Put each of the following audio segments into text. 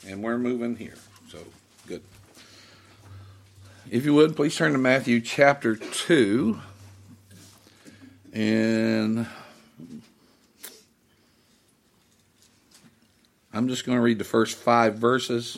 and we're moving here. So, good. If you would, please turn to Matthew chapter 2. And I'm just going to read the first 5 verses.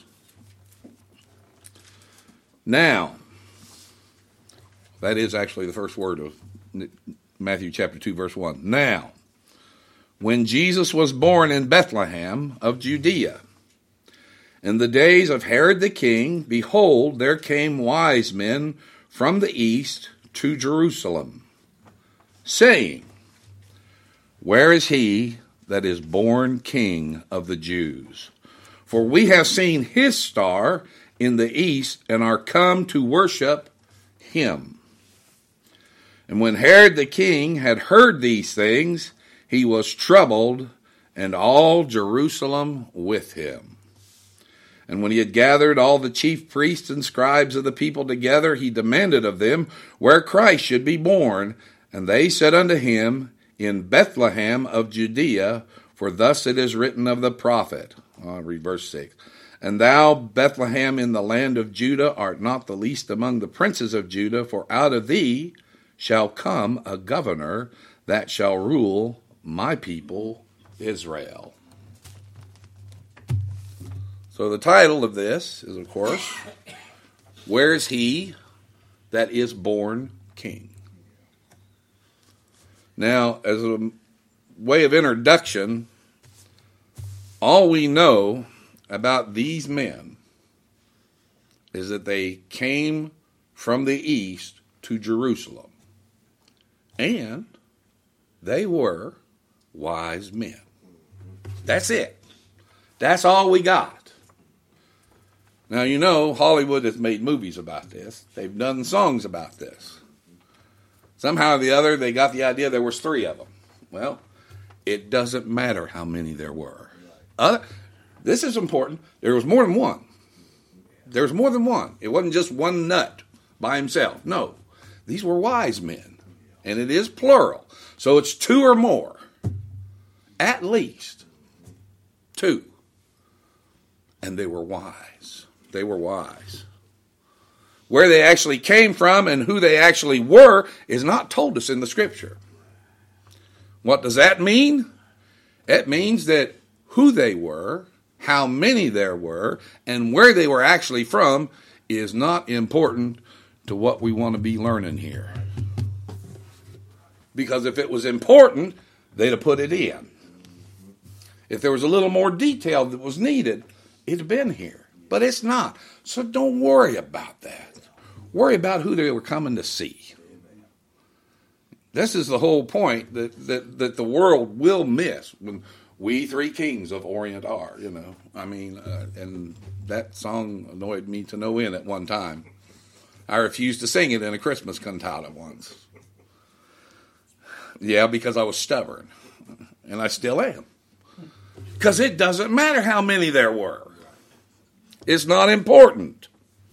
Now, that is actually the first word of Matthew chapter 2, verse 1. Now, when Jesus was born in Bethlehem of Judea, in the days of Herod the king, behold, there came wise men from the east to Jerusalem, saying, Where is he that is born King of the Jews? For we have seen his star in the east, and are come to worship him. And when Herod the king had heard these things, he was troubled, and all Jerusalem with him. And when he had gathered all the chief priests and scribes of the people together, he demanded of them where Christ should be born. And they said unto him, In Bethlehem of Judea, for thus it is written of the prophet. I'll read verse 6. And thou, Bethlehem, in the land of Judah, art not the least among the princes of Judah, for out of thee shall come a governor that shall rule my people Israel. So the title of this is, of course, Where is he that is born King? Now, as a way of introduction, all we know about these men is that they came from the east to Jerusalem, and they were wise men. That's it. That's all we got. Now, you know, Hollywood has made movies about this. They've done songs about this. Somehow or the other, they got the idea there was 3 of them. Well, it doesn't matter how many there were. This is important. There was more than one. There was more than one. It wasn't just one nut by himself. No, these were wise men, and it is plural. So it's 2 or more, at least 2. And they were wise. They were wise. Where they actually came from and who they actually were is not told us in the Scripture. What does that mean? It means that who they were, how many there were, and where they were actually from is not important to what we want to be learning here. Because if it was important, they'd have put it in. If there was a little more detail that was needed, it'd have been here. But it's not. So don't worry about that. Worry about who they were coming to see. This is the whole point that the world will miss when we 3 kings of Orient are, you know. I mean, and that song annoyed me to no end at one time. I refused to sing it in a Christmas cantata once. Yeah, because I was stubborn. And I still am. Because it doesn't matter how many there were. It's not important.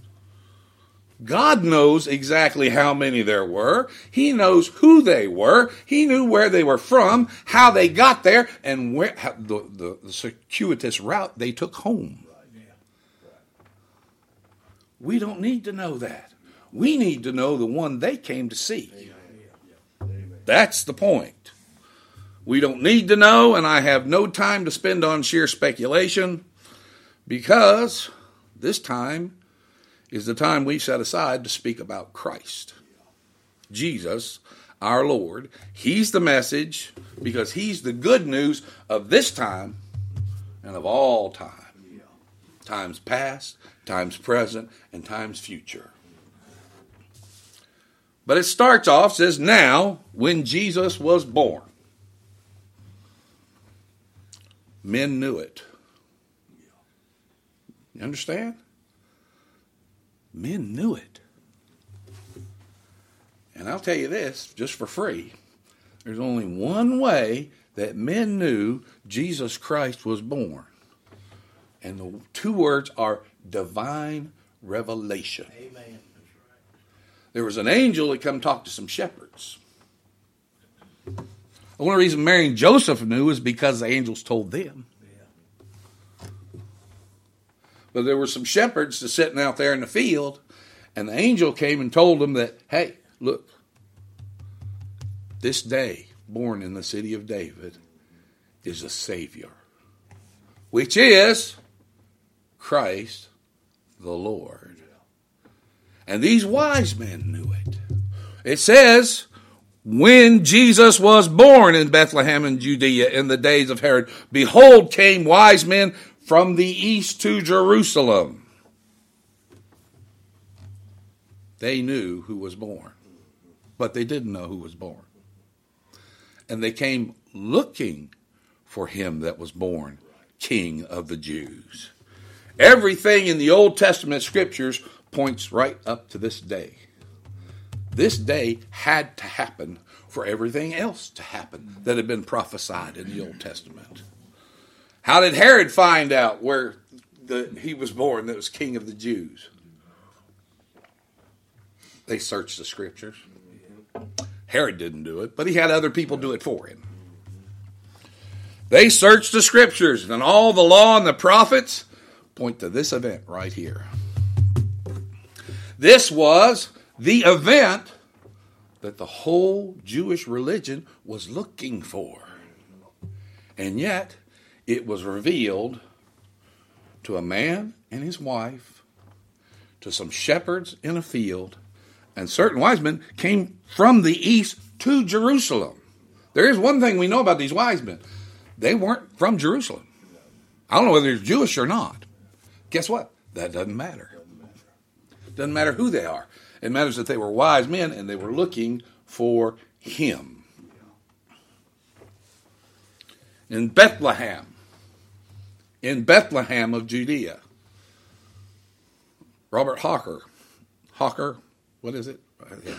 God knows exactly how many there were. He knows who they were. He knew where they were from, how they got there, and where the circuitous route they took home. We don't need to know that. We need to know the one they came to see. That's the point. We don't need to know, and I have no time to spend on sheer speculation, because this time is the time we set aside to speak about Christ. Jesus, our Lord. He's the message, because he's the good news of this time and of all time. Times past, times present, and times future. But it starts off, says, now, when Jesus was born. Men knew it. You understand? Men knew it. And I'll tell you this, just for free, there's only one way that men knew Jesus Christ was born. And the 2 words are divine revelation. Amen. There was an angel that come talk to some shepherds. The only reason Mary and Joseph knew is because the angels told them. But there were some shepherds just sitting out there in the field, and the angel came and told them that, hey, look, this day, born in the city of David, is a Savior, which is Christ the Lord. And these wise men knew it. It says, when Jesus was born in Bethlehem in Judea in the days of Herod, behold, came wise men from the east to Jerusalem. They knew who was born, but they didn't know who was born. And they came looking for him that was born, King of the Jews. Everything in the Old Testament scriptures points right up to this day. This day had to happen for everything else to happen that had been prophesied in the Old Testament. How did Herod find out where he was born that was King of the Jews? They searched the scriptures. Herod didn't do it, but he had other people do it for him. They searched the scriptures, and all the law and the prophets point to this event right here. This was the event that the whole Jewish religion was looking for. And yet, it was revealed to a man and his wife, to some shepherds in a field, and certain wise men came from the east to Jerusalem. There is one thing we know about these wise men. They weren't from Jerusalem. I don't know whether they're Jewish or not. Guess what? That doesn't matter. Doesn't matter who they are. It matters that they were wise men and they were looking for him. In Bethlehem of Judea, Robert Hawker, what is it?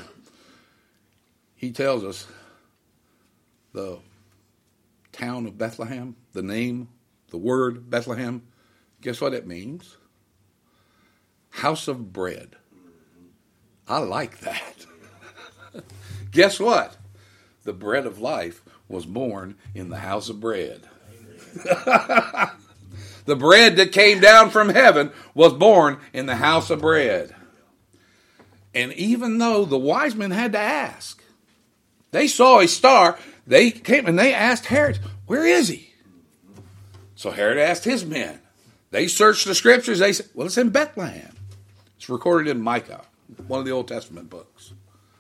He tells us the town of Bethlehem, the name, the word Bethlehem, guess what it means? House of bread. I like that. Guess what? The bread of life was born in the house of bread. The bread that came down from heaven was born in the house of bread. And even though the wise men had to ask, they saw a star, they came and they asked Herod, where is he? So Herod asked his men. They searched the scriptures. They said, well, it's in Bethlehem. It's recorded in Micah, one of the Old Testament books.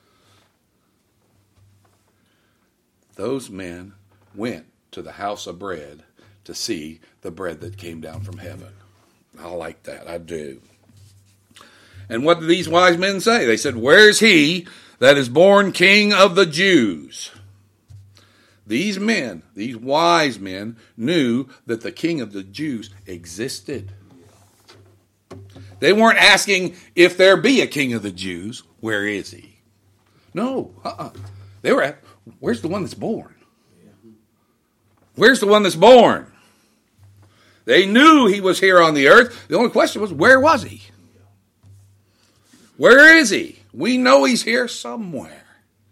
Those men went to the house of bread to see the bread that came down from heaven. I like that. I do. And what did these wise men say? They said, where's he that is born King of the Jews? These men, these wise men, knew that the King of the Jews existed. They weren't asking if there be a King of the Jews. Where is he? No. They were asking, where's the one that's born? Where's the one that's born? They knew he was here on the earth. The only question was, where was he? Where is he? We know he's here somewhere.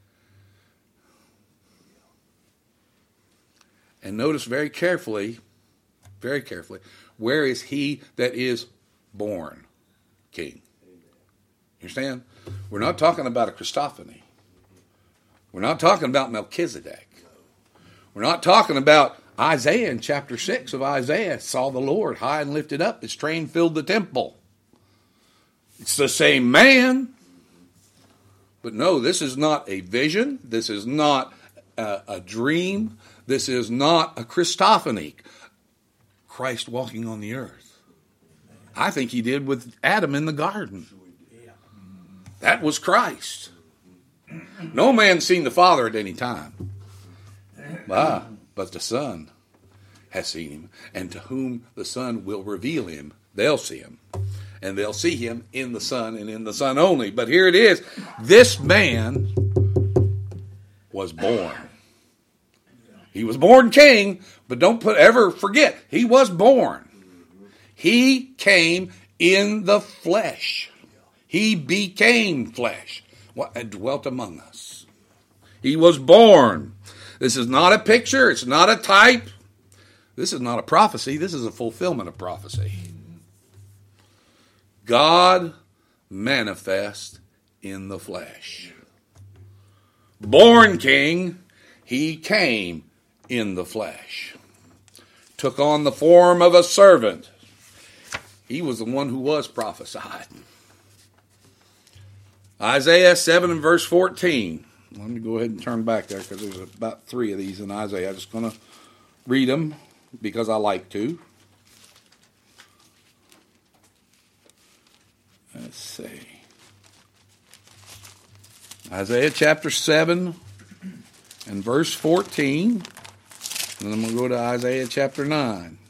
And notice very carefully, where is he that is born king? You understand? We're not talking about a Christophany. We're not talking about Melchizedek. We're not talking about Isaiah in chapter 6 of Isaiah. Saw the Lord high and lifted up. His train filled the temple. It's the same man. But no, this is not a vision. This is not a dream. This is not a Christophany. Christ walking on the earth. I think he did with Adam in the garden. That was Christ. No man's seen the Father at any time. But the Son has seen him. And to whom the Son will reveal him, they'll see him. And they'll see him in the Son and in the Son only. But here it is. This man was born. He was born king, but don't ever forget, he was born. He came in the flesh. He became flesh and dwelt among us. He was born. This is not a picture. It's not a type. This is not a prophecy. This is a fulfillment of prophecy. God manifest in the flesh. Born king, he came in the flesh. Took on the form of a servant. He was the one who was prophesied. Isaiah 7 and verse 14. Let me go ahead and turn back there because there's about 3 of these in Isaiah. I'm just going to read them because I like to. Let's see. Isaiah chapter 7 and verse 14. And then I'm going to go to Isaiah chapter 9.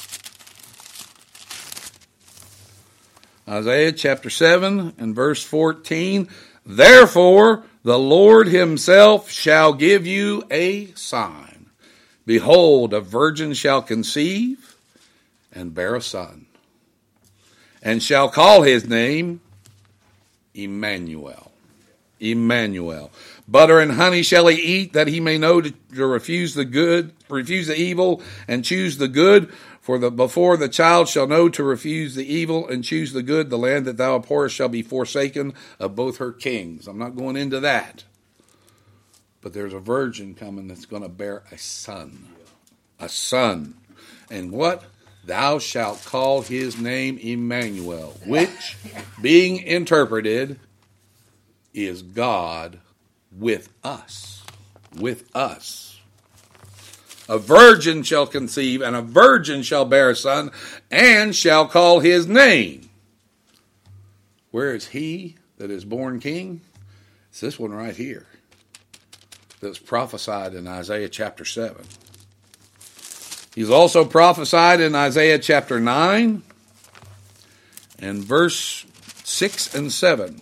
Isaiah chapter 7 and verse 14. Therefore, the Lord himself shall give you a sign. Behold, a virgin shall conceive and bear a son, and shall call his name Emmanuel. Emmanuel. Butter and honey shall he eat, that he may know to refuse the evil, and choose the good. Before the child shall know to refuse the evil and choose the good, the land that thou abhorrest shall be forsaken of both her kings. I'm not going into that. But there's a virgin coming that's going to bear a son. A son. And what? Thou shalt call his name Emmanuel, which, being interpreted, is God with us. With us. A virgin shall conceive, and a virgin shall bear a son, and shall call his name. Where is he that is born king? It's this one right here that's prophesied in Isaiah chapter 7. He's also prophesied in Isaiah chapter 9 and verse 6 and 7.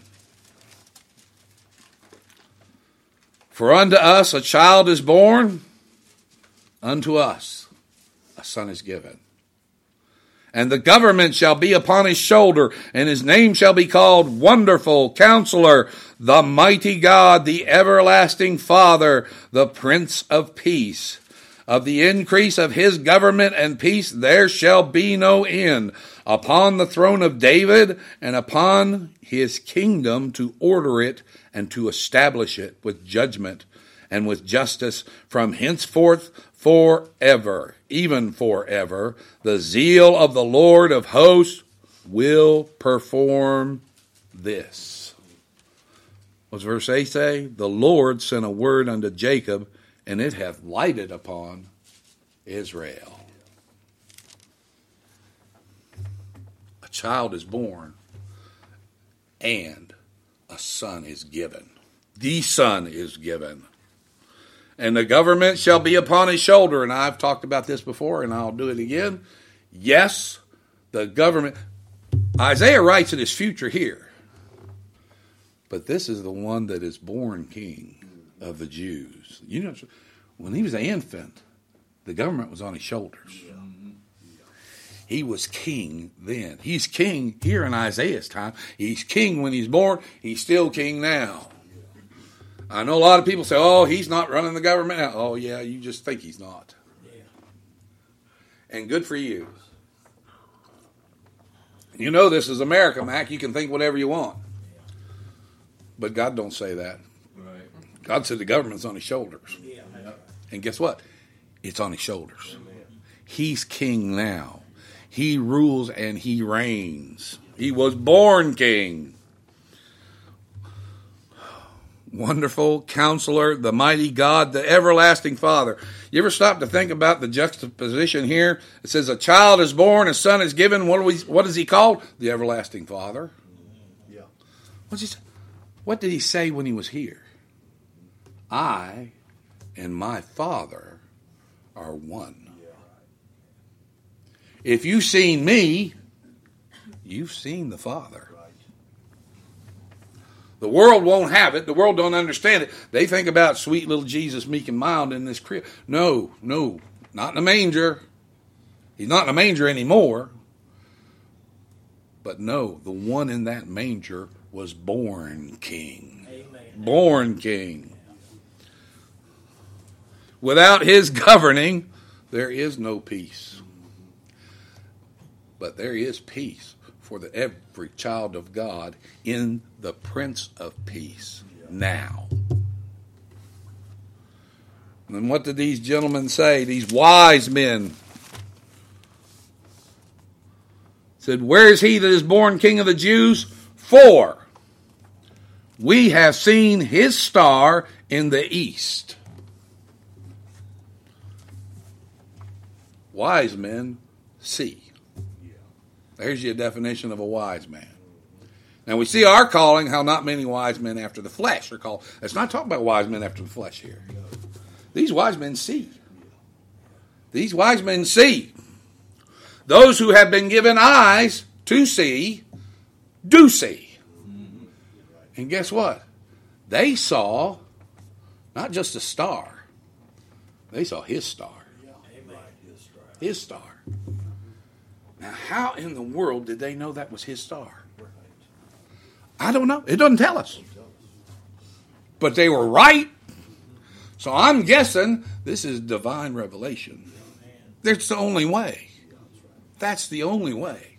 For unto us a child is born, unto us a son is given. And the government shall be upon his shoulder, and his name shall be called Wonderful Counselor, the Mighty God, the Everlasting Father, the Prince of Peace. Of the increase of his government and peace there shall be no end, upon the throne of David and upon his kingdom, to order it and to establish it with judgment and with justice from henceforth forever, even forever. The zeal of the Lord of hosts will perform this. What's verse 8 say? The Lord sent a word unto Jacob, and it hath lighted upon Israel. A child is born, and a son is given. The son is given. And the government shall be upon his shoulder. And I've talked about this before, and I'll do it again. Yes, the government. Isaiah writes in his future here. But this is the one that is born king of the Jews. You know, when he was an infant, the government was on his shoulders. He was king then. He's king here in Isaiah's time. He's king when he's born. He's still king now. I know a lot of people say, oh, he's not running the government now. Oh, yeah, you just think he's not. And good for you. You know this is America, Mac. You can think whatever you want. But God don't say that. God said the government's on his shoulders. And guess what? It's on his shoulders. He's king now. He rules and he reigns. He was born king. Wonderful Counselor, the Mighty God, the Everlasting Father. You ever stop to think about the juxtaposition here? It says a child is born, a son is given. What is he called? The Everlasting Father. What did he say when he was here? I and my Father are one. If you've seen me, you've seen the Father. The world won't have it. The world don't understand it. They think about sweet little Jesus, meek and mild in this crib. No, not in a manger. He's not in a manger anymore. But no, the one in that manger was born king. Amen. Born king. Without his governing, there is no peace. but there is peace for every child of God in the Prince of Peace now. And what did these gentlemen say? These wise men said, "Where is he that is born King of the Jews? For we have seen his star in the east." Wise men see. There's your definition of a wise man. Now we see our calling, how not many wise men after the flesh are called. It's not talking about wise men after the flesh here. These wise men see. These wise men see. Those who have been given eyes to see, do see. And guess what? They saw not just a star. They saw his star. His star. Now, how in the world did they know that was his star? I don't know. It doesn't tell us. But they were right. So I'm guessing this is divine revelation. That's the only way. That's the only way.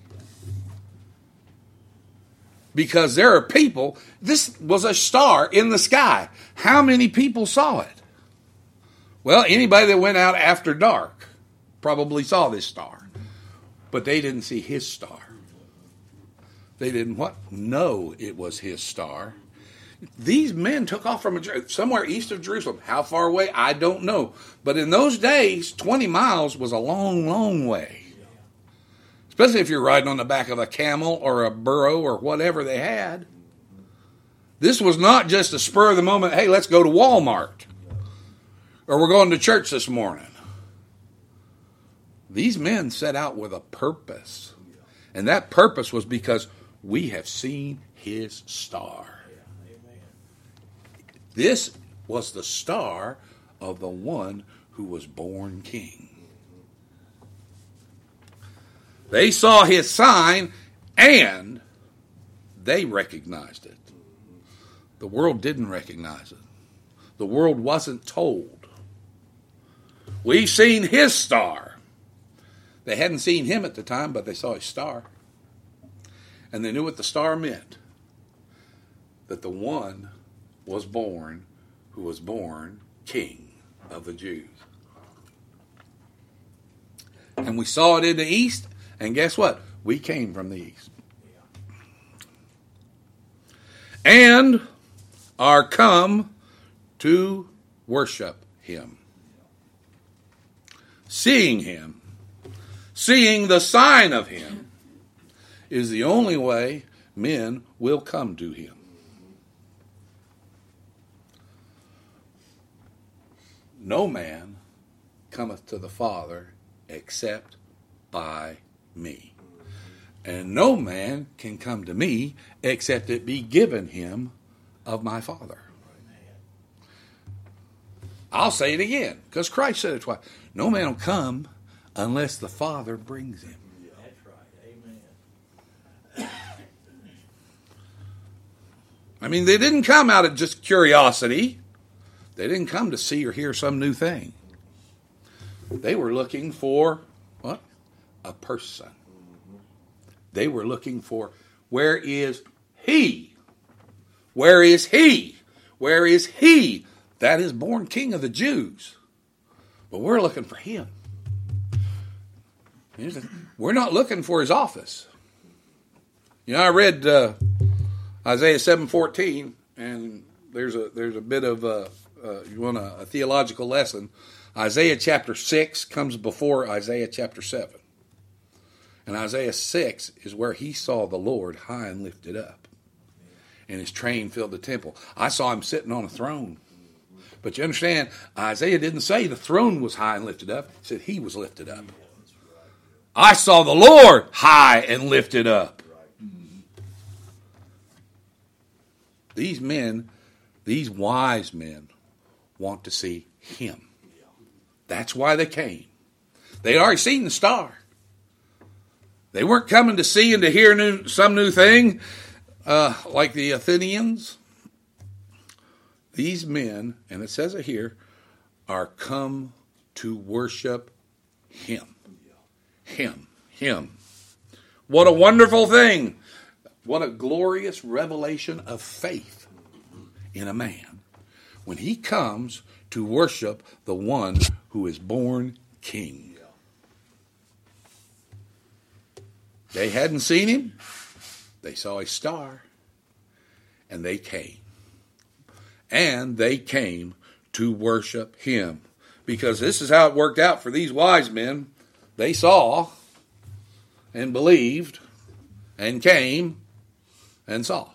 Because there are people, this was a star in the sky. How many people saw it? Well, anybody that went out after dark probably saw this star. But they didn't see his star. They didn't what? Know it was his star. These men took off from somewhere east of Jerusalem. How far away? I don't know. But in those days, 20 miles was a long, long way. Especially if you're riding on the back of a camel or a burro or whatever they had. This was not just a spur of the moment, hey, let's go to Walmart. Or we're going to church this morning. These men set out with a purpose. And that purpose was because we have seen his star. This was the star of the one who was born king. They saw his sign and they recognized it. The world didn't recognize it. The world wasn't told. We've seen his star. They hadn't seen him at the time, but they saw his star. And they knew what the star meant. That the one was born who was born King of the Jews. And we saw it in the east, and guess what? We came from the east. And are come to worship him. Seeing him, seeing the sign of him, is the only way men will come to him. No man cometh to the Father except by me. And no man can come to me except it be given him of my Father. I'll say it again, because Christ said it twice. No man will come unless the Father brings him. That's right. Amen. I mean, they didn't come out of just curiosity. They didn't come to see or hear some new thing. They were looking for, what? A person. They were looking for, where is he? Where is he? Where is he that is born King of the Jews? But we're looking for him. We're not looking for his office. You know, I read Isaiah 7:14, and there's a bit of you want a theological lesson. Isaiah chapter 6 comes before Isaiah chapter 7. And Isaiah 6 is where he saw the Lord high and lifted up. And his train filled the temple. I saw him sitting on a throne. But you understand, Isaiah didn't say the throne was high and lifted up. He said he was lifted up. I saw the Lord high and lifted up. These men, these wise men, want to see him. That's why they came. They'd already seen the star. They weren't coming to see and to hear some new thing like the Athenians. These men, and it says it here, are come to worship him. Him. What a wonderful thing. What a glorious revelation of faith in a man when he comes to worship the one who is born king. They hadn't seen him. They saw a star. And they came. And they came to worship him. Because this is how it worked out for these wise men. They saw and believed and came and saw.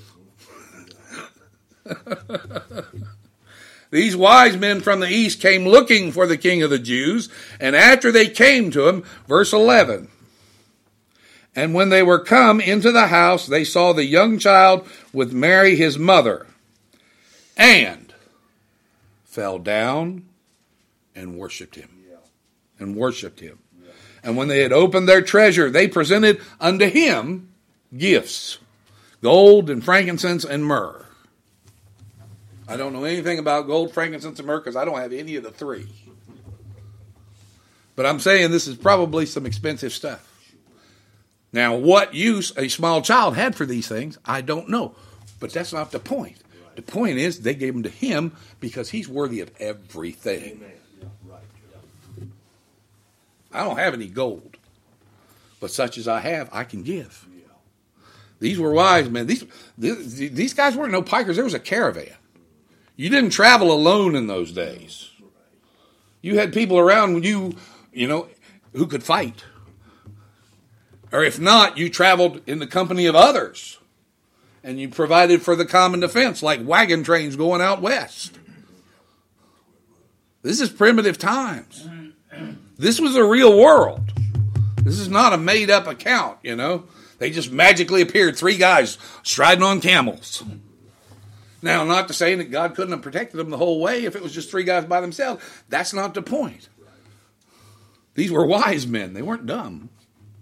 These wise men from the east came looking for the King of the Jews, and after they came to him, verse 11, and when they were come into the house, they saw the young child with Mary his mother, and fell down and worshipped him. And worshipped him. And when they had opened their treasure, they presented unto him gifts, gold and frankincense and myrrh. I don't know anything about gold, frankincense, and myrrh because I don't have any of the three. But I'm saying this is probably some expensive stuff. Now, what use a small child had for these things, I don't know. But that's not the point. The point is they gave them to him because he's worthy of everything. I don't have any gold. But such as I have, I can give. These were wise men. These guys weren't no pikers. There was a caravan. You didn't travel alone in those days. You had people around you, who could fight. Or if not, you traveled in the company of others. And you provided for the common defense, like wagon trains going out west. This is primitive times. This was a real world. This is not a made-up account, They just magically appeared, 3 guys striding on camels. Now, not to say that God couldn't have protected them the whole way if it was just 3 guys by themselves. That's not the point. These were wise men. They weren't dumb.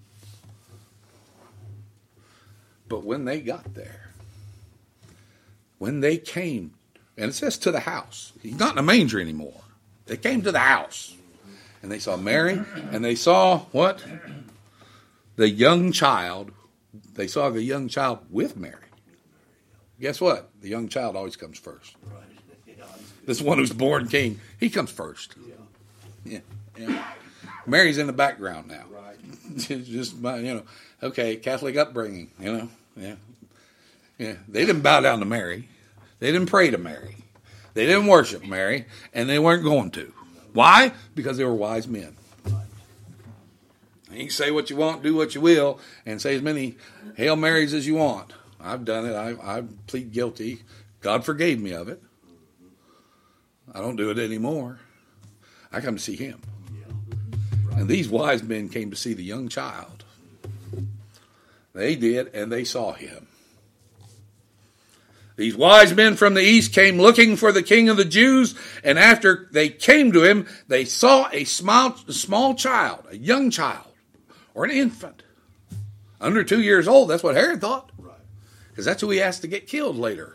But when they got there, when they came, and it says to the house. He's not in a manger anymore. They came to the house. And they saw Mary, and they saw what? The young child. They saw the young child with Mary. Guess what? The young child always comes first. This one who's born king, he comes first. Yeah. Mary's in the background now. Just, okay, Catholic upbringing, Yeah. They didn't bow down to Mary. They didn't pray to Mary. They didn't worship Mary, and they weren't going to. Why? Because they were wise men. You can say what you want, do what you will, and say as many Hail Marys as you want. I've done it. I plead guilty. God forgave me of it. I don't do it anymore. I come to see him. And these wise men came to see the young child. They did, and they saw him. These wise men from the east came looking for the King of the Jews, and after they came to him, they saw a small child, a young child, or an infant, under 2 years old. That's what Herod thought. Because that's who he asked to get killed later.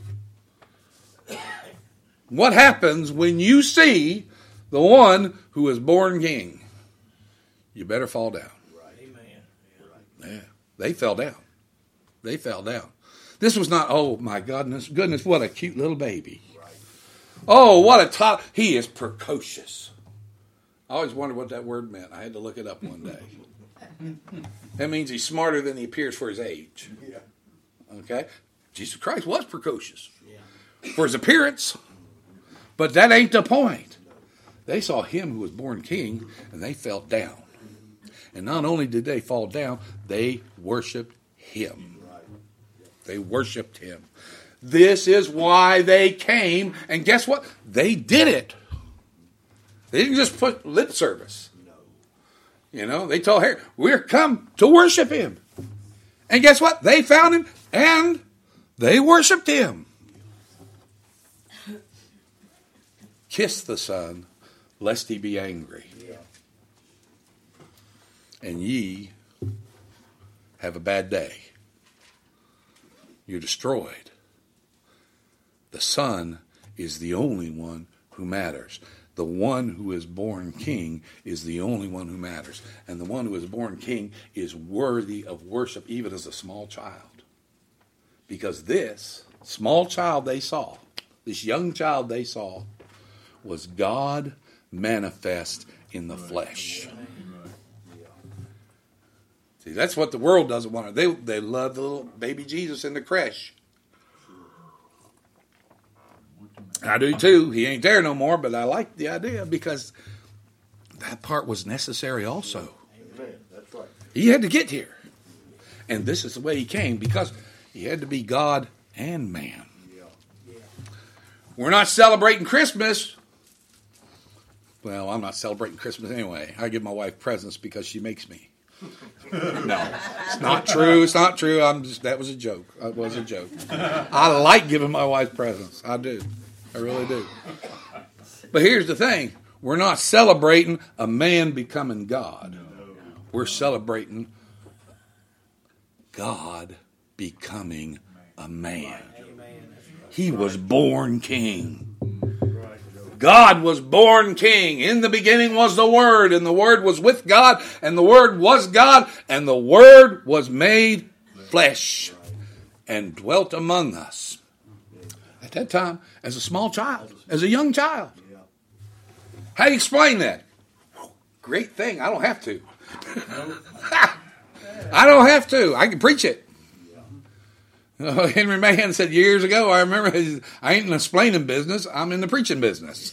What happens when you see the one who is born king? You better fall down. Yeah, they fell down. They fell down. This was not, oh my goodness, what a cute little baby. Oh, what a top. He is precocious. I always wondered what that word meant. I had to look it up one day. That means he's smarter than he appears for his age. Okay? Jesus Christ was precocious for his appearance. But that ain't the point. They saw him who was born king, and they fell down. And not only did they fall down, they worshiped him. They worshiped him. This is why they came. And guess what? They did it. They didn't just put lip service. They told Herod, we're come to worship him. And guess what? They found him and they worshiped him. Kiss the Son, lest he be angry. And ye have a bad day. You're destroyed. The Son is the only one who matters. The one who is born king is the only one who matters. And the one who is born king is worthy of worship even as a small child. Because this small child they saw, this young child they saw, was God manifest in the flesh. See, that's what the world doesn't want. They love the little baby Jesus in the creche. I do too. He ain't there no more, but I like the idea because that part was necessary also. Amen. That's right. He had to get here. And this is the way he came because he had to be God and man. Yeah. We're not celebrating Christmas. Well, I'm not celebrating Christmas anyway. I give my wife presents because she makes me. No, it's not true. It's not true. That was a joke. It was a joke. I like giving my wife presents. I do. I really do. But here's the thing. We're not celebrating a man becoming God. We're celebrating God becoming a man. He was born king. God was born king. In the beginning was the Word, and the Word was with God, and the Word was God, and the Word was made flesh and dwelt among us. At that time, as a small child, as a young child. How do you explain that? Great thing. I don't have to. I don't have to. I can preach it. Henry Mahan said years ago, I remember, I ain't in the explaining business, I'm in the preaching business.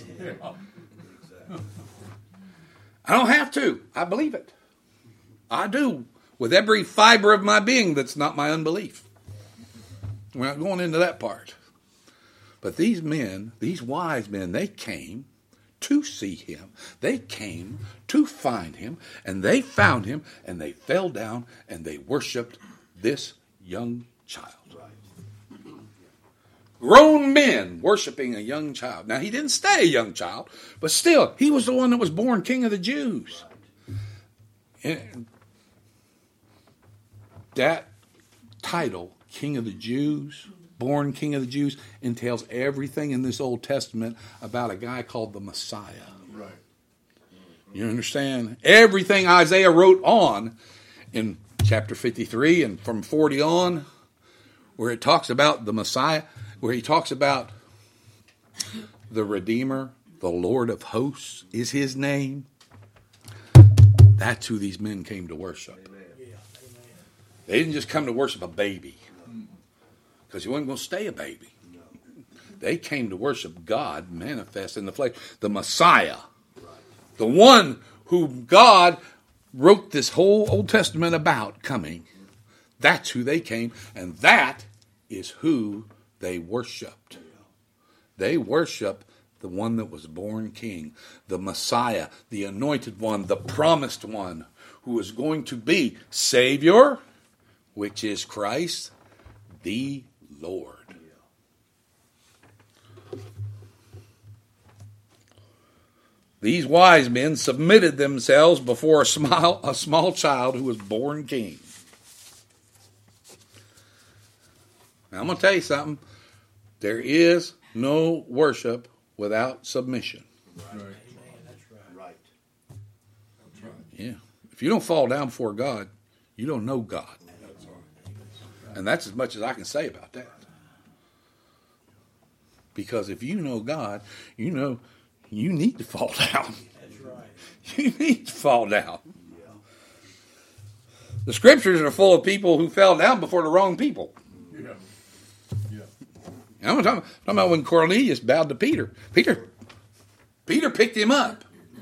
I don't have to. I believe it. I do. With every fiber of my being that's not my unbelief. We're not going into that part. But these men, these wise men, they came to see him. They came to find him, and they found him, and they fell down, and they worshiped this young child. Grown men worshiping a young child. Now, he didn't stay a young child, but still, he was the one that was born King of the Jews. And that title, King of the Jews, born King of the Jews, entails everything in this Old Testament about a guy called the Messiah. Right. You understand? Everything Isaiah wrote on in chapter 53 and from 40 on, where it talks about the Messiah, where he talks about the Redeemer, the Lord of hosts is his name. That's who these men came to worship. They didn't just come to worship a baby, because he wasn't going to stay a baby. They came to worship God manifest in the flesh, the Messiah, the one who God wrote this whole Old Testament about coming. That's who they came, and that is who they worshipped. They worship the one that was born king, the Messiah, the anointed one, the promised one, who is going to be Savior, which is Christ, the Lord. These wise men submitted themselves before a small child who was born king. Now, I'm going to tell you something. There is no worship without submission. Right. That's right. Yeah. If you don't fall down before God, you don't know God. And that's as much as I can say about that. Because if you know God, you know you need to fall down. That's right. You need to fall down. Yeah. The scriptures are full of people who fell down before the wrong people. Yeah. I'm talking about when Cornelius bowed to Peter. Peter picked him up.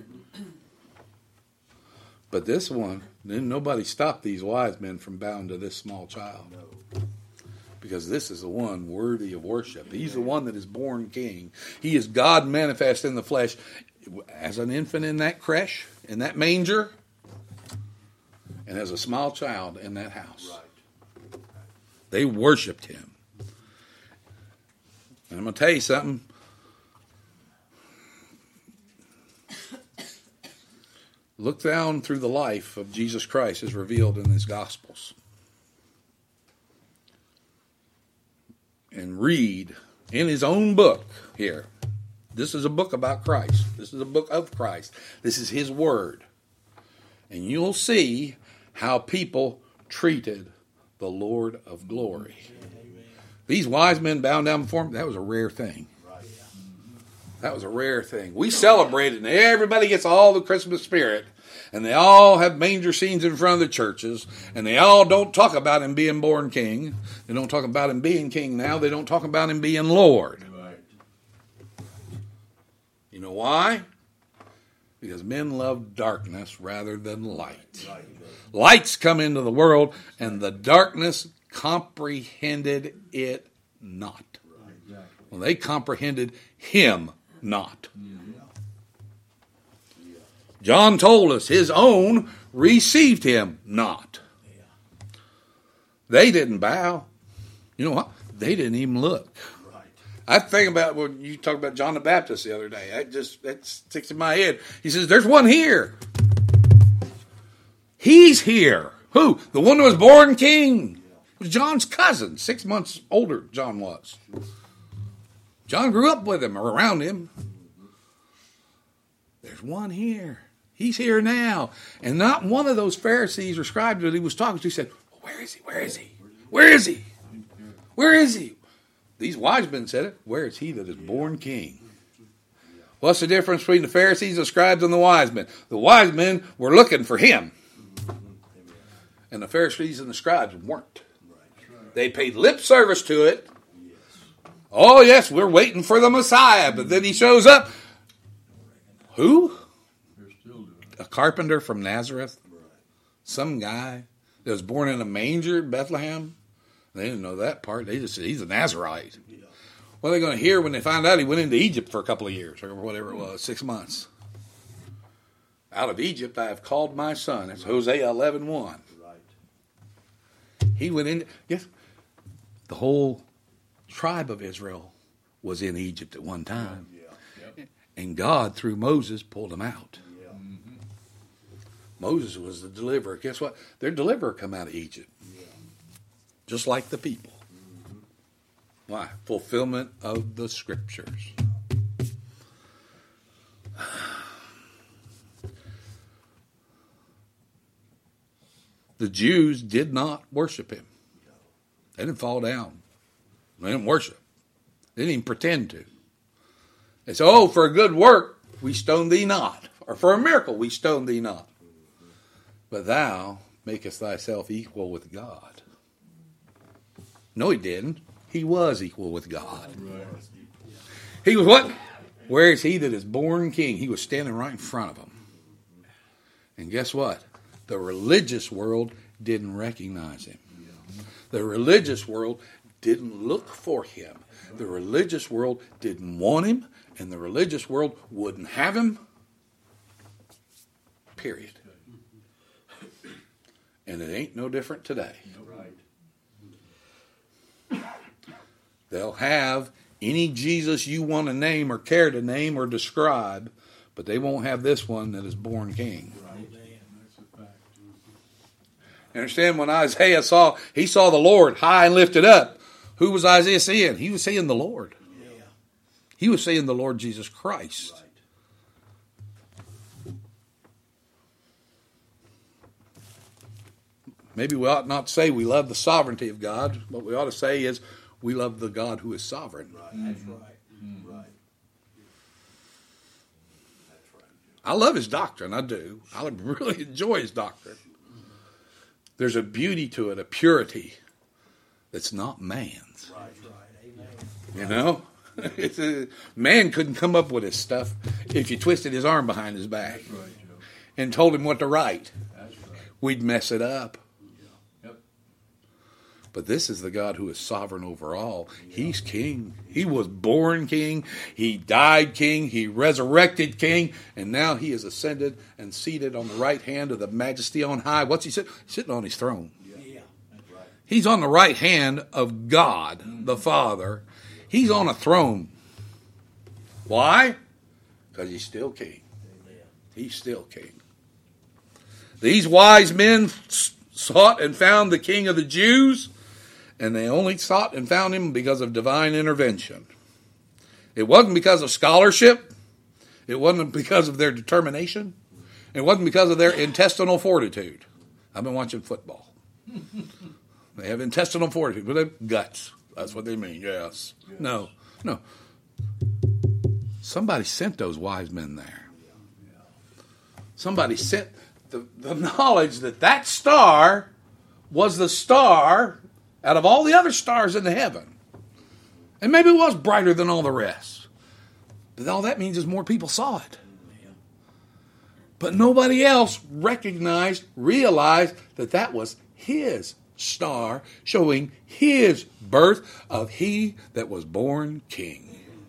But this one, then nobody stopped these wise men from bowing to this small child. No. Because this is the one worthy of worship. He's the one that is born king. He is God manifest in the flesh as an infant in that creche, in that manger, and as a small child in that house. Right. They worshiped him. And I'm going to tell you something. Look down through the life of Jesus Christ as revealed in his Gospels. And read in his own book here. This is a book about Christ. This is a book of Christ. This is his word. And you'll see how people treated the Lord of glory. These wise men bowing down before him, that was a rare thing. That was a rare thing. We celebrate it, and everybody gets all the Christmas spirit, and they all have manger scenes in front of the churches, and they all don't talk about him being born king. They don't talk about him being king now. They don't talk about him being Lord. Right. You know why? Because men love darkness rather than light. Right. Lights come into the world, and the darkness comprehended it not. Well, they comprehended him not. John told us his own received him not. They didn't bow. You know what? They didn't even look. I think about when you talked about John the Baptist the other day. That sticks in my head. He says, there's one here. He's here. Who? The one who was born king. It was John's cousin. 6 months older John was. John grew up with him or around him. There's one here. He's here now. And not one of those Pharisees or scribes that he was talking to said, where is he? Where is he? Where is he? Where is he? These wise men said it. Where is he that is born king? What's the difference between the Pharisees, the scribes, and the wise men? The wise men were looking for him. And the Pharisees and the scribes weren't. They paid lip service to it. Oh, yes, we're waiting for the Messiah. But then he shows up. Who? A carpenter from Nazareth? Some guy that was born in a manger in Bethlehem? They didn't know that part. They just said he's a Nazarite. What are they going to hear when they find out he went into Egypt for a couple of years or whatever it was, 6 months? Out of Egypt I have called my son. That's Hosea 11:1. He went in. Yes, the whole tribe of Israel was in Egypt at one time. And God, through Moses, pulled them out. Moses was the deliverer. Guess what? Their deliverer come out of Egypt. Just like the people. Why? Fulfillment of the scriptures. The Jews did not worship him. They didn't fall down. They didn't worship. They didn't even pretend to. They said, oh, for a good work, we stone thee not. Or for a miracle, we stone thee not. But thou makest thyself equal with God. No, he didn't. He was equal with God. He was what? Where is he that is born king? He was standing right in front of him. And guess what? The religious world didn't recognize him. The religious world didn't look for him. The religious world didn't want him. And the religious world wouldn't have him. Period. And it ain't no different today. They'll have any Jesus you want to name or care to name or describe, but they won't have this one that is born king. Understand, when Isaiah saw the Lord high and lifted up, who was Isaiah seeing? He was seeing the Lord. He was seeing the Lord Jesus Christ. Maybe we ought not say we love the sovereignty of God. What we ought to say is we love the God who is sovereign. That's right. I love his doctrine, I do. I really enjoy his doctrine. There's a beauty to it, a purity that's not man's. You know? Man couldn't come up with this stuff if you twisted his arm behind his back and told him what to write. We'd mess it up. But this is the God who is sovereign over all. He's king. He was born king. He died king. He resurrected king. And now he is ascended and seated on the right hand of the majesty on high. What's he sitting? Sitting on his throne. He's on the right hand of God, the Father. He's on a throne. Why? Because he's still king. He's still king. These wise men sought and found the King of the Jews. And they only sought and found him because of divine intervention. It wasn't because of scholarship. It wasn't because of their determination. It wasn't because of their intestinal fortitude. I've been watching football. They have intestinal fortitude, but they have guts. That's what they mean, yes. No. Somebody sent those wise men there. Somebody sent the knowledge that star was the star out of all the other stars in the heaven. And maybe it was brighter than all the rest. But all that means is more people saw it. But nobody else realized that was his star, showing his birth of he that was born king.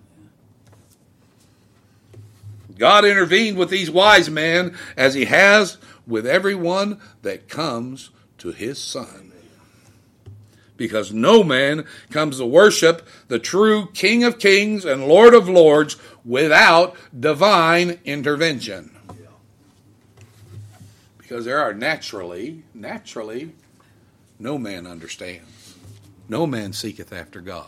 God intervened with these wise men as he has with everyone that comes to his Son. Because no man comes to worship the true King of Kings and Lord of Lords without divine intervention. Because there are naturally, no man understands. No man seeketh after God.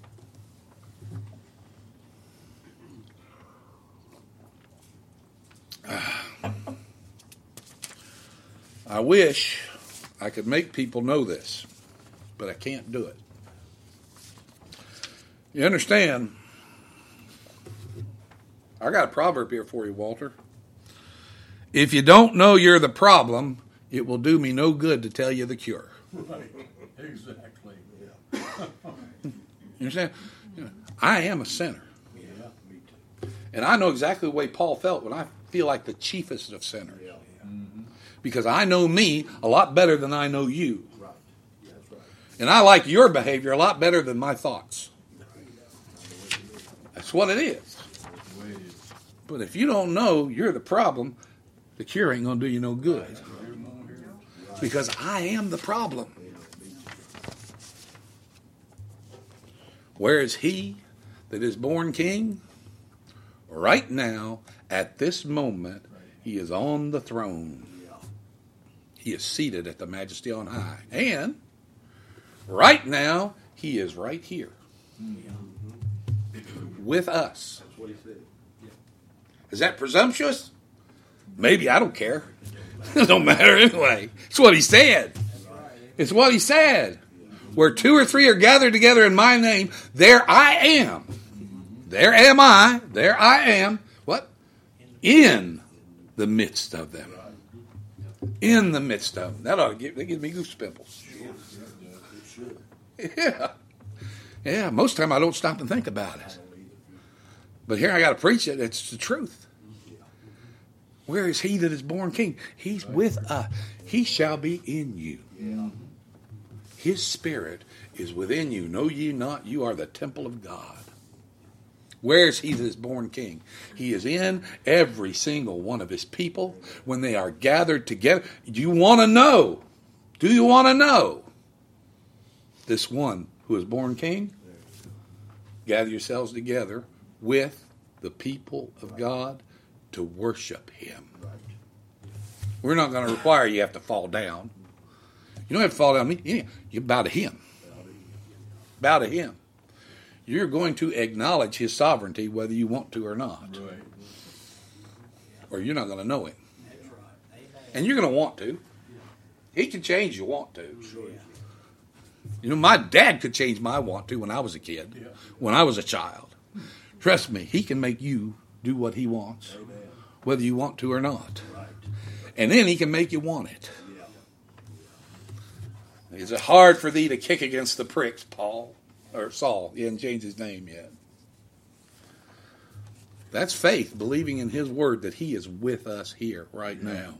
I wish I could make people know this, but I can't do it. You understand? I got a proverb here for you, Walter. If you don't know you're the problem, it will do me no good to tell you the cure. Right. Exactly. Yeah. You understand? I am a sinner. Yeah, me too. And I know exactly the way Paul felt when I feel like the chiefest of sinners. Yeah. Mm-hmm. Because I know me a lot better than I know you. Right. Yeah, that's right. And I like your behavior a lot better than my thoughts. That's what it is. But if you don't know you're the problem, the cure ain't going to do you no good. Because I am the problem. Where is he that is born king? Right now, at this moment, he is on the throne. He is seated at the majesty on high. And right now, he is right here with us. That's what he said. Is that presumptuous? Maybe. I don't care. It don't matter anyway. It's what he said. It's what he said. Where two or three are gathered together in my name, there I am. There am I. There I am. What? In the midst of them. In the midst of them. That gives me goose pimples. Yeah. Yeah, most of the time I don't stop and think about it. But here I got to preach it. It's the truth. Where is he that is born king? He's with us. He shall be in you. His spirit is within you. Know ye not, you are the temple of God. Where is he that is born king? He is in every single one of his people when they are gathered together. Do you want to know? Do you want to know this one who is born king? Gather yourselves together with the people of God to worship him. We're not going to require you have to fall down. You don't have to fall down to me. You bow to him. Bow to him. You're going to acknowledge his sovereignty whether you want to or not. Right. Or you're not going to know him. And you're going to want to. He can change you want to. You know, my dad could change my want to when I was a kid, when I was a child. Trust me, he can make you do what he wants, whether you want to or not. And then he can make you want it. Is it hard for thee to kick against the pricks, Paul? Or Saul? He hasn't changed his name yet. That's faith, believing in his word that he is with us here right now.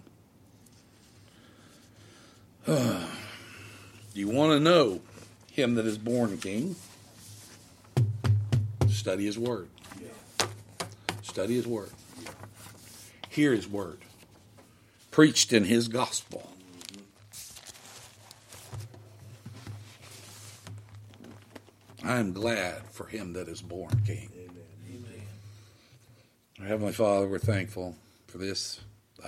Do you want to know him that is born king? Study his word. Study his word. Hear his word. Preached in his gospel. I am glad for him that is born king. Amen. Our Heavenly Father, we're thankful for this.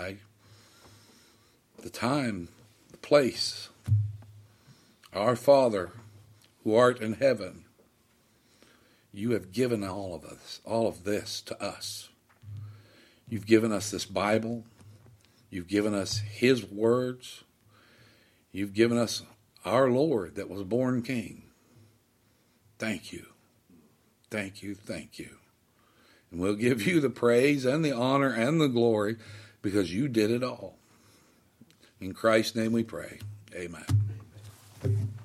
The time, the place. Our Father, who art in heaven, you have given all of this to us. You've given us this Bible. You've given us his words. You've given us our Lord that was born King. Thank you. Thank you. Thank you. And we'll give you the praise and the honor and the glory because you did it all. In Christ's name we pray. Amen.